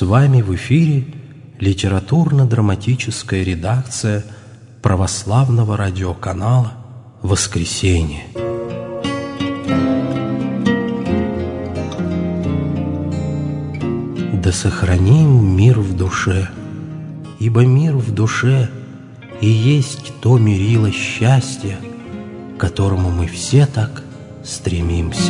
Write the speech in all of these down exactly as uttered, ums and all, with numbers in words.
вами в эфире литературно-драматическая редакция православного радиоканала «Воскресенье». Да сохраним мир в душе, ибо мир в душе и есть то мерило счастья, к которому мы все так стремимся.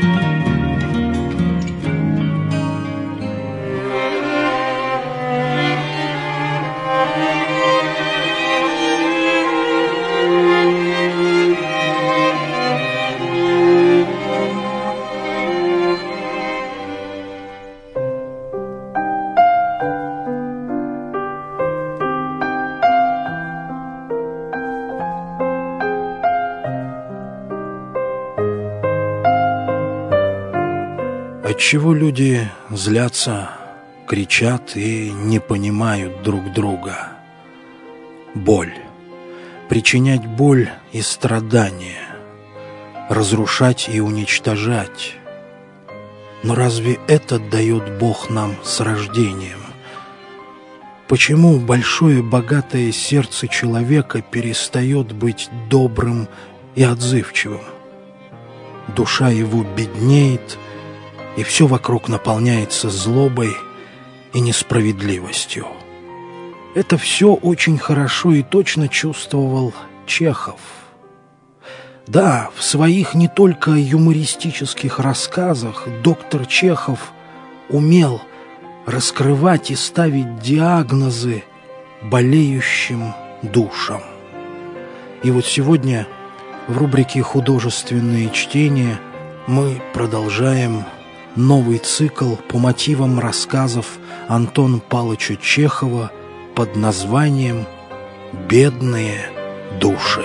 Отчего люди злятся, кричат и не понимают друг друга? Боль. Причинять боль и страдания. Разрушать и уничтожать. Но разве это дает Бог нам с рождением? Почему большое богатое сердце человека перестает быть добрым и отзывчивым? Душа его беднеет, и все вокруг наполняется злобой и несправедливостью. Это все очень хорошо и точно чувствовал Чехов. Да, в своих не только юмористических рассказах доктор Чехов умел раскрывать и ставить диагнозы болеющим душам. И вот сегодня в рубрике «Художественные чтения» мы продолжаем новый цикл по мотивам рассказов Антона Павловича Чехова под названием «Бедные души».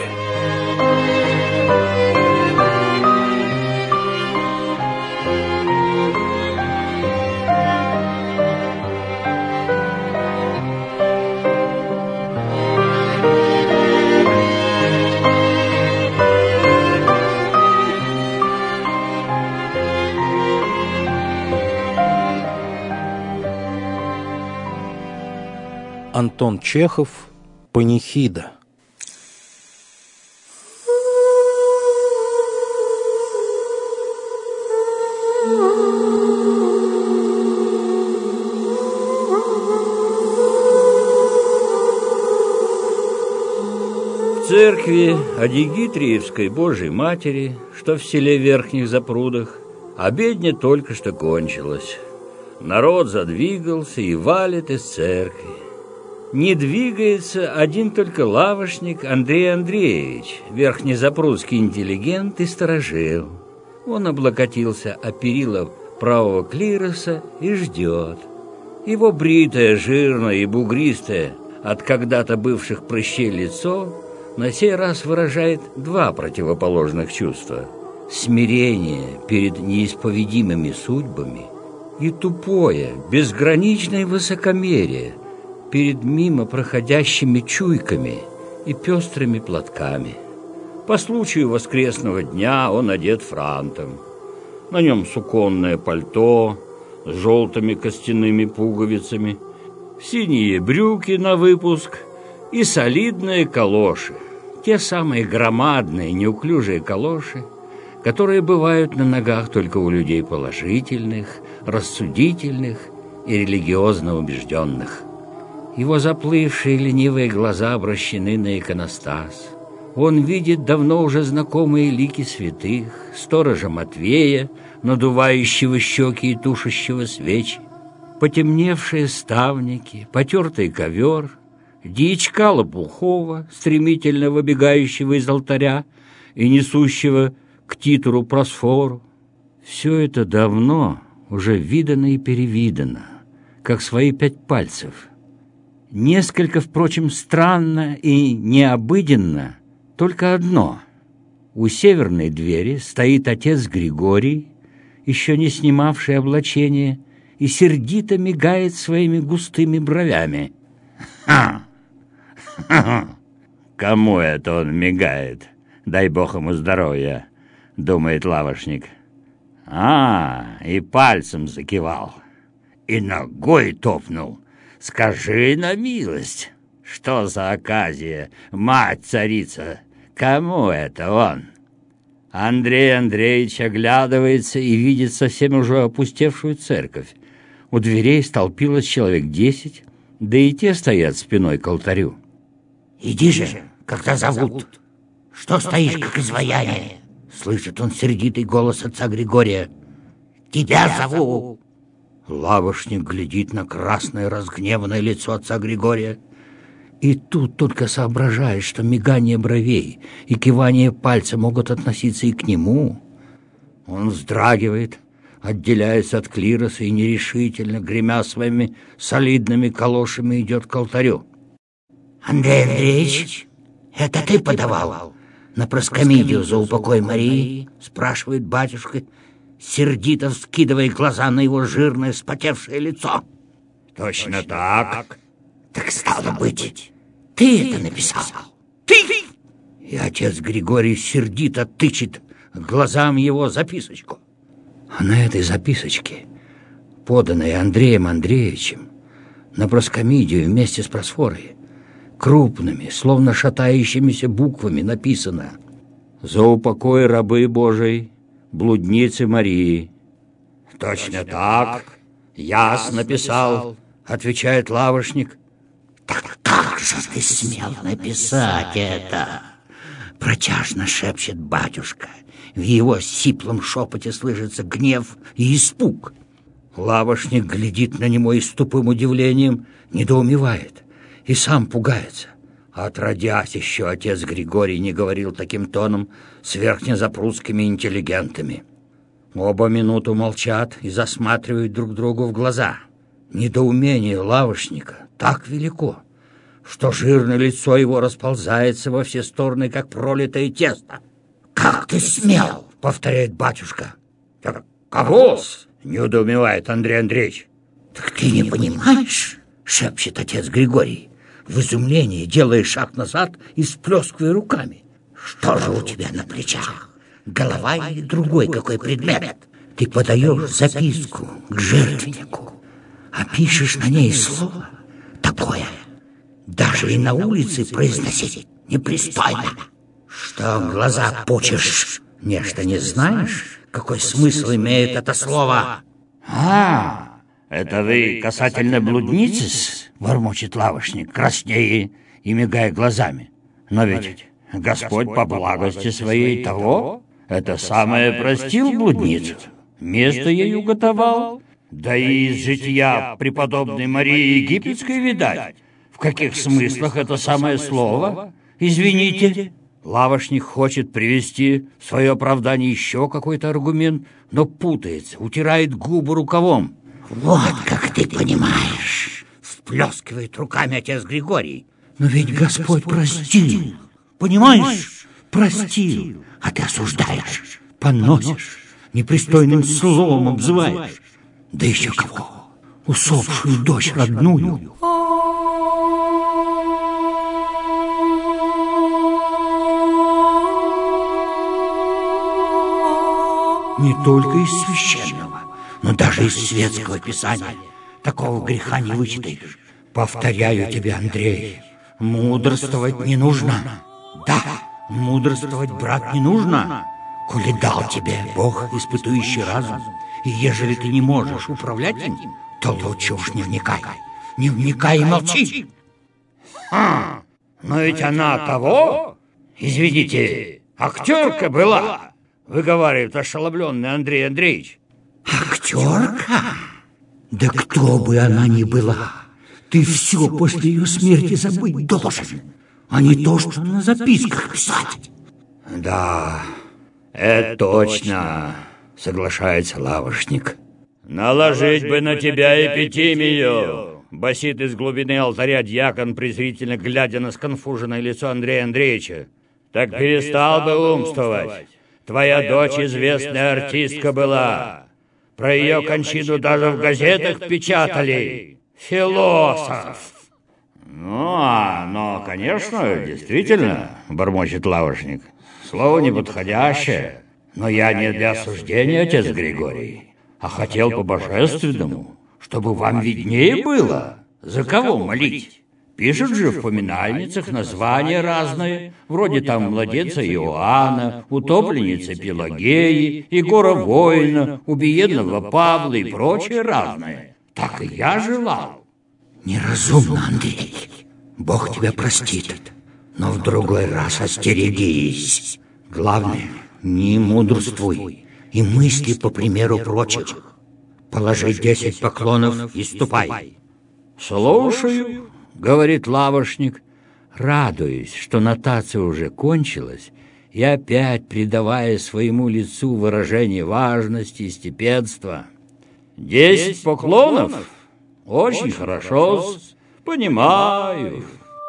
Антон Чехов, «Панихида». В церкви Адигитриевской Божией Матери, что в селе Верхних Запрудах, обедня только что кончилась. Народ задвигался и валит из церкви. Не двигается один только лавошник Андрей Андреевич, верхнезапрудский интеллигент и сторожил. Он облокотился о перила правого клироса и ждет. Его бритое, жирное и бугристое от когда-то бывших прыщей лицо на сей раз выражает два противоположных чувства: смирение перед неисповедимыми судьбами и тупое, безграничное высокомерие перед мимо проходящими чуйками и пестрыми платками. По случаю воскресного дня он одет франтом. На нем суконное пальто с желтыми костяными пуговицами, синие брюки на выпуск и солидные калоши. Те самые громадные, неуклюжие калоши, которые бывают на ногах только у людей положительных, рассудительных и религиозно убежденных. Его заплывшие ленивые глаза обращены на иконостас. Он видит давно уже знакомые лики святых, сторожа Матвея, надувающего щеки и тушащего свечи, потемневшие ставники, потертый ковер, дьячка Лопухова, стремительно выбегающего из алтаря и несущего к титулу просфору. Все это давно уже видано и перевидано, как свои пять пальцев. Несколько, впрочем, странно и необыденно только одно. У северной двери стоит отец Григорий, еще не снимавший облачение, и сердито мигает своими густыми бровями. «Ха! Ха-ха! Кому это он мигает? Дай бог ему здоровья!» — думает лавошник. «А, и пальцем закивал. и ногой топнул. Скажи на милость, что за оказия, мать-царица? Кому это он? Андрей Андреевич оглядывается и видит совсем уже опустевшую церковь. У дверей столпилось человек десять, да и те стоят спиной к алтарю. «Иди же, когда зовут! Что стоишь, как изваяние?» Слышит он сердитый голос отца Григория. «Тебя зову!» Лавошник глядит на красное разгневанное лицо отца Григория и тут только соображает, что мигание бровей и кивание пальца могут относиться и к нему. Он вздрагивает, отделяется от клироса и нерешительно, гремя своими солидными калошами, идет к алтарю. «Андрей Андреевич, это ты подавал на проскомидию за упокой Марии?» Спрашивает батюшка, сердито вскидывая глаза на его жирное вспотевшее лицо. «Точно так. Так стало быть, ты это написал? Ты!» И отец Григорий сердито тычет глазам его записочку. А на этой записочке, поданной Андреем Андреевичем, на проскомидию вместе с просфорой, крупными, словно шатающимися буквами написано: «За упокой рабы Божией, блудницы Марии». «Точно так, ясно написал», — отвечает лавошник. «Так как же ты смел написать это?» Протяжно шепчет батюшка. В его сиплом шепоте слышится гнев и испуг. Лавошник глядит на него и с тупым удивлением недоумевает и сам пугается. Отродясь еще отец Григорий не говорил таким тоном с верхнезапрудскими интеллигентами. Оба минуту молчат и засматривают друг другу в глаза. Недоумение лавошника так велико, что жирное лицо его расползается во все стороны, как пролитое тесто. «Как ты смел?» — повторяет батюшка. «Кого-с?» — недоумевает Андрей Андреевич. «Так ты не понимаешь?» — шепчет отец Григорий, в изумлении делая шаг назад и сплескивая руками. «Что же у тебя на плечах? Голова или другой какой предмет? Ты подаешь записку к жертвеннику, а пишешь на ней слово такое, даже и на улице произносить непристойно. Что глаза пучишь? Нечто не знаешь, какой смысл имеет это слово?» «А, это вы касательно блудницы?» — бормочет лавошник, краснее и мигая глазами. «Но ведь Господь по благости своей того, это самое простил блудницу, место ей уготовал, да и из жития преподобной Марии Египетской видать, в каких смыслах это самое слово, извините». Лавошник хочет привести в свое оправдание еще какой-то аргумент, но путается, утирает губы рукавом. «Вот как ты понимаешь!» — всплескивает руками отец Григорий. «Но ведь Господь простил, понимаешь? Простил, а ты осуждаешь, поносишь, непристойным словом обзываешь. Да еще кого? Усопшую дочь родную». Не только из священного, но даже из светского писания такого греха не вычитаешь. Повторяю тебе, Андрей, мудрствовать не нужно. Да, мудрствовать, брат, не нужно. Коли дал тебе Бог, испытующий разум, и ежели ты не можешь управлять им, то лучше уж не вникай. Не вникай и молчи. А, но ведь она того, извините, актерка была, выговаривает ошеломленный Андрей Андреевич. Актерка? Да кто бы она ни была, ты все после ее смерти забыть должен, а не то, что на записках писать. Да, это точно, соглашается лавошник. Наложить бы на тебя эпитимию, басит из глубины алтаря дьякон, презрительно глядя на сконфуженное лицо Андрея Андреевича. Так перестал бы умствовать. Твоя дочь известная артистка была. Про ее кончину даже в газетах печатали. Философ. Ну, а, но, конечно, действительно, бормочет лавошник. Слово неподходящее. Но я не для осуждения, отец Григорий, а хотел по-божественному, чтобы вам виднее было, за кого молить. Пишут же в поминальницах названия разные, вроде там младенца Иоанна, утопленницы Пелагеи, Егора Воина, убиенного Павла и прочее разное. Так и я желал. Неразумно, Андрей. Бог тебя простит, но в другой раз остерегись. Главное, не мудрствуй и мысли по примеру прочих. Положи десять поклонов и ступай. Слушаю, говорит лавошник, радуясь, что нотация уже кончилась, и опять придавая своему лицу выражение важности и степенства. Десять поклонов? Очень хорошо, понимаю.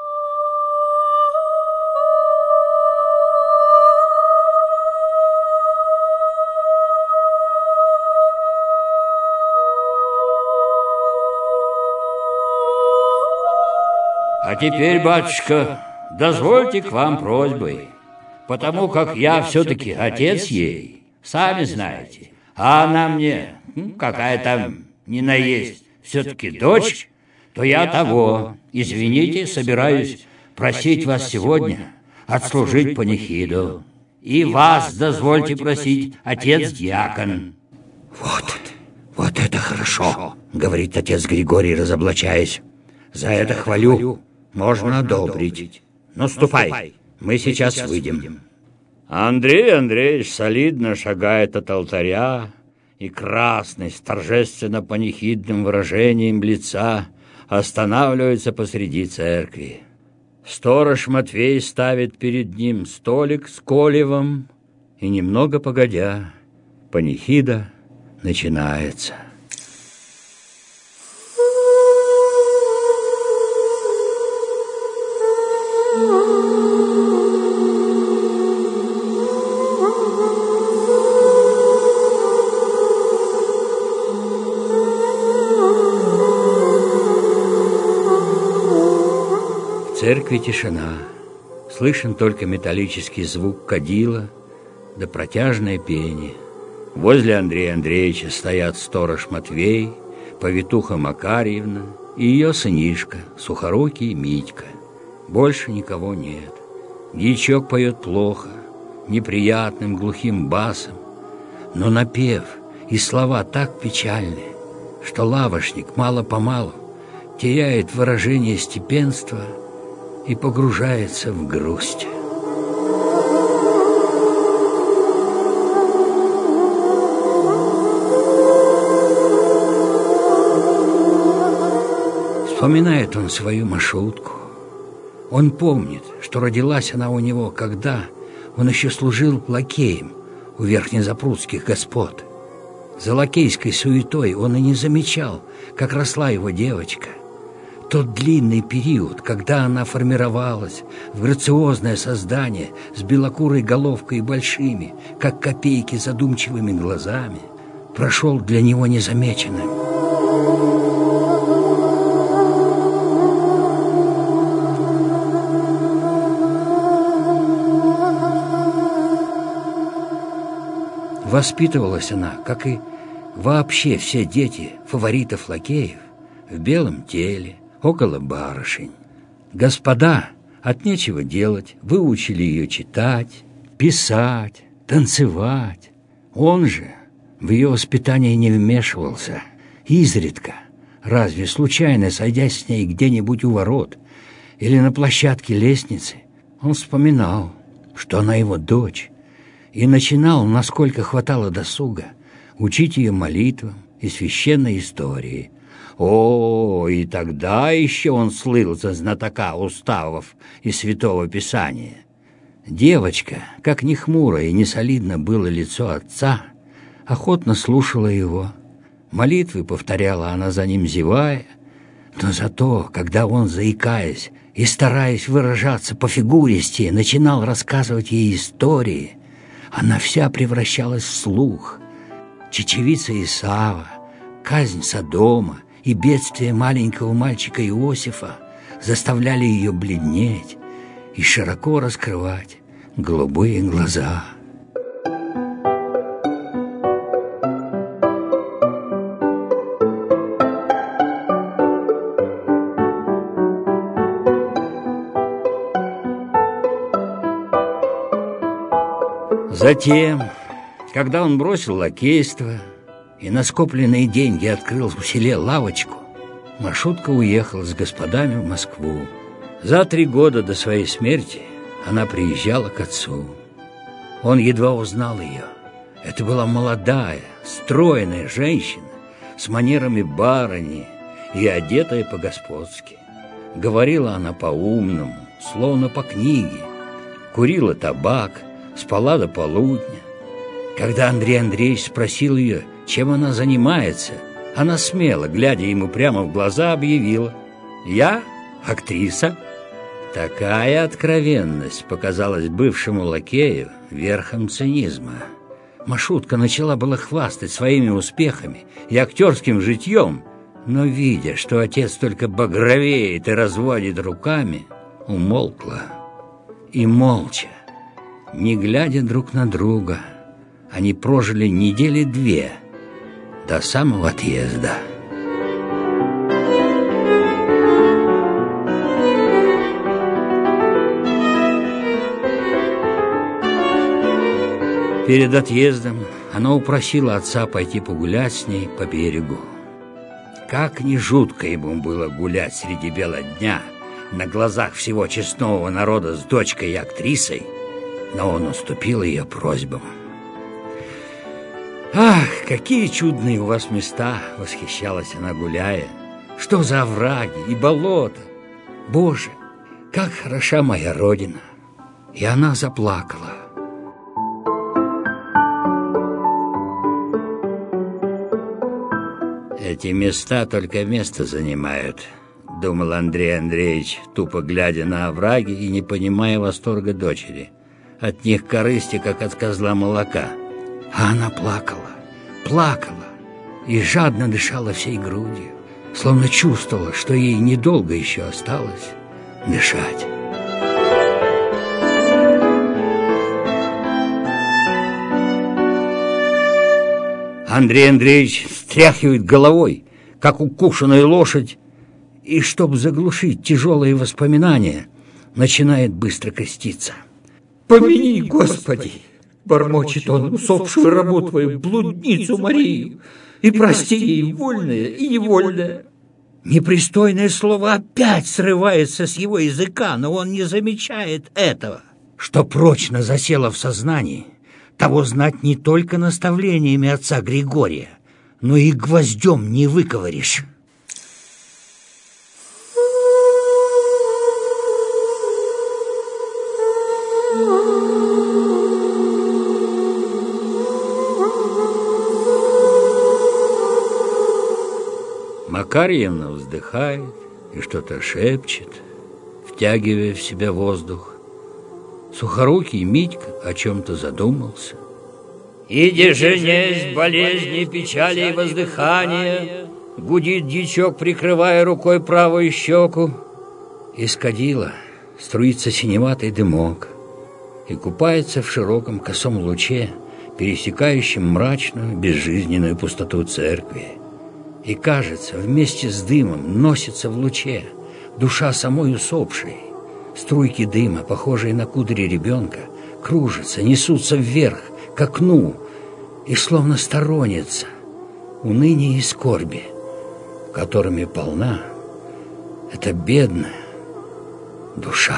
А теперь, батюшка, дозвольте к вам просьбой, потому как я все-таки отец ей, сами знаете, а она мне, какая там ни на есть, все-таки дочь, то я того, извините, собираюсь просить вас сегодня отслужить панихиду. И вас дозвольте просить, отец-диакон. Вот, вот это хорошо, говорит отец Григорий, разоблачаясь. За это хвалю. Можно одобрить. Ну, ступай, мы сейчас выйдем. Андрей Андреевич солидно шагает от алтаря, и красный, с торжественно-панихидным выражением лица, останавливается посреди церкви. Сторож Матвей ставит перед ним столик с колевом, и немного погодя, панихида начинается. В церкви тишина, слышен только металлический звук кадила да протяжное пение. Возле Андрея Андреевича стоят сторож Матвей, повитуха Макарьевна и ее сынишка, сухорукий Митька. Больше никого нет. Дьячок поет плохо, неприятным глухим басом, но напев и слова так печальны, что лавошник мало-помалу теряет выражение степенства и погружается в грусть. Вспоминает он свою Машутку. Он помнит, что родилась она у него, когда он еще служил лакеем у верхнезапрудских господ. За лакейской суетой он и не замечал, как росла его девочка. Тот длинный период, когда она формировалась в грациозное создание с белокурой головкой и большими, как копейки, задумчивыми глазами, прошел для него незамеченным. Воспитывалась она, как и вообще все дети фаворитов лакеев, в белом теле, около барышень. Господа от нечего делать выучили ее читать, писать, танцевать. Он же в ее воспитание не вмешивался. Изредка, разве случайно сойдясь с ней где-нибудь у ворот или на площадке лестницы, он вспоминал, что она его дочь, и начинал, насколько хватало досуга, учить ее молитвам и священной истории. О, и тогда еще он слыл за знатока уставов и Святого Писания. Девочка, как ни хмуро и не солидно было лицо отца, охотно слушала его. Молитвы повторяла она за ним, зевая, но зато, когда он, заикаясь и стараясь выражаться по-фигуристи, начинал рассказывать ей истории, она вся превращалась в слух. Чечевица Исава, казнь Содома и бедствие маленького мальчика Иосифа заставляли ее бледнеть и широко раскрывать голубые глаза. Затем, когда он бросил лакейство и на скопленные деньги открыл в селе лавочку, Машутка уехала с господами в Москву. За три года до своей смерти она приезжала к отцу. Он едва узнал ее. Это была молодая, стройная женщина с манерами барыни и одетая по-господски. Говорила она по-умному, словно по книге. Курила табак, спала до полудня. Когда Андрей Андреевич спросил ее, чем она занимается, она смело, глядя ему прямо в глаза, объявила: «Я актриса». Такая откровенность показалась бывшему лакею верхом цинизма. Машутка начала было хвастать своими успехами и актерским житьем, но, видя, что отец только багровеет и разводит руками, умолкла. И молча, не глядя друг на друга, они прожили недели две до самого отъезда. Перед отъездом она упросила отца пойти погулять с ней по берегу. Как ни жутко ему было гулять среди бела дня на глазах всего честного народа с дочкой и актрисой, но он уступил ее просьбам. «Ах, какие чудные у вас места!» — восхищалась она, гуляя. «Что за овраги и болота! Боже, как хороша моя родина!» И она заплакала. «Эти места только место занимают», — думал Андрей Андреевич, тупо глядя на овраги и не понимая восторга дочери. От них корысти, как от козла молока. А она плакала, плакала и жадно дышала всей грудью, словно чувствовала, что ей недолго еще осталось дышать. Андрей Андреевич встряхивает головой, как укушенная лошадь, и, чтобы заглушить тяжелые воспоминания, начинает быстро креститься. «Помяни, Господи!» — бормочет он, усопшую рабу твою, блудницу Марию, и прости ей вольное и невольное. Непристойное слово опять срывается с его языка, но он не замечает этого, что прочно засело в сознании. Того знать не только наставлениями отца Григория, но и гвоздем не выковыришь. Макарьевна вздыхает и что-то шепчет, втягивая в себя воздух. Сухорукий Митька о чем-то задумался. «Иди женесь, болезни, печали и воздыхания!» Гудит дичок, прикрывая рукой правую щеку. Из кадила струится синеватый дымок и купается в широком косом луче, пересекающем мрачную, безжизненную пустоту церкви. И, кажется, вместе с дымом носится в луче душа самой усопшей. Струйки дыма, похожие на кудри ребенка, кружатся, несутся вверх, к окну, и словно сторонятся уныния и скорби, которыми полна эта бедная душа.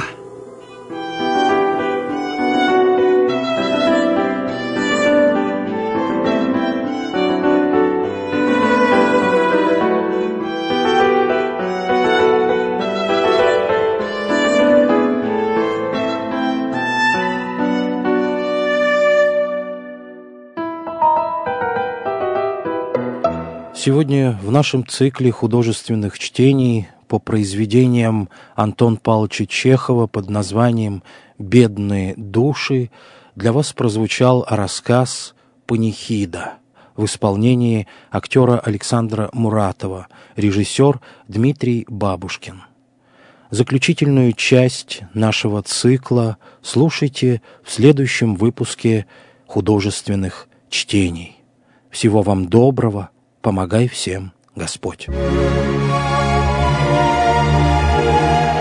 Сегодня в нашем цикле художественных чтений по произведениям Антона Павловича Чехова под названием «Бедные души» для вас прозвучал рассказ «Панихида» в исполнении актера Александра Муратова, режиссер Дмитрий Бабушкин. Заключительную часть нашего цикла слушайте в следующем выпуске художественных чтений. Всего вам доброго! Помогай всем, Господь.